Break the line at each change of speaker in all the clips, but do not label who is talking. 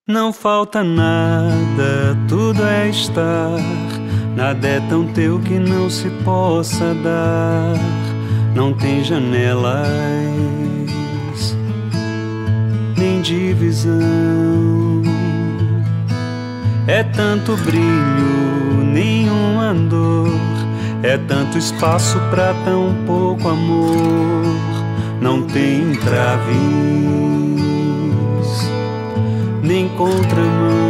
Não falta nada, tudo é estar. Nada é tão teu que não se possa dar. Não tem janelas, nem divisão. É tanto brilho, nenhuma dor. É tanto espaço pra tão pouco amor. Não tem entraves, nem contramão.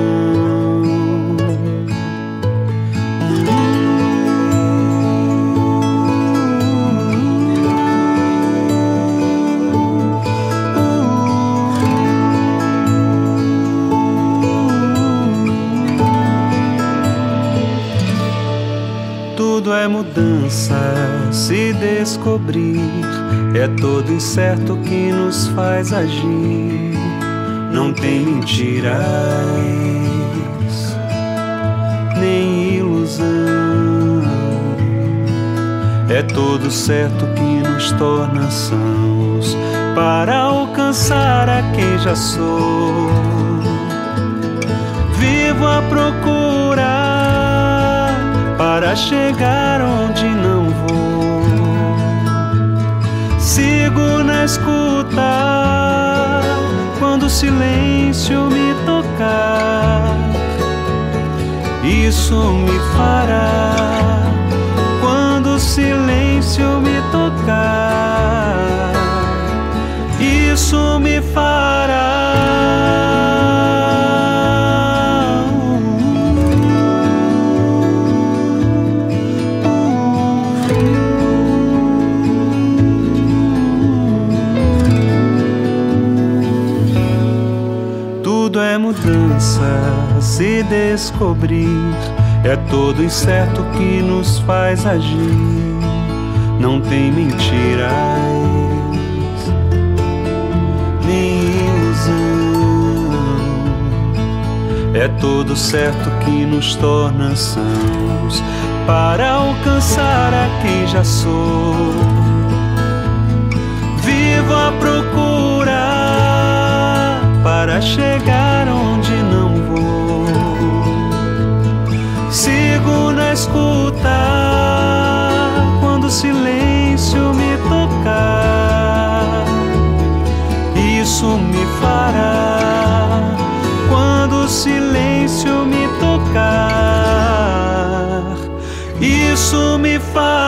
Tudo é mudança, se descobrir. É todo incerto que nos faz agir. Não tem mentiras, nem ilusão. É todo certo que nos torna sãos para alcançar a quem já sou. Vivo à procura para chegar onde não vou. Sigo na escuta quando o silêncio me tocar. Isso me fará quando o silêncio me tocar. Isso me fará. Tudo é mudança, se descobrir. É todo incerto que nos faz agir. Não tem mentiras, nem ilusão. É todo certo que nos torna sãos para alcançar a quem já sou. Vivo à procura para chegar onde não vou. Sigo na escuta quando o silêncio me tocar. Isso me fará quando o silêncio me tocar. Isso me fará.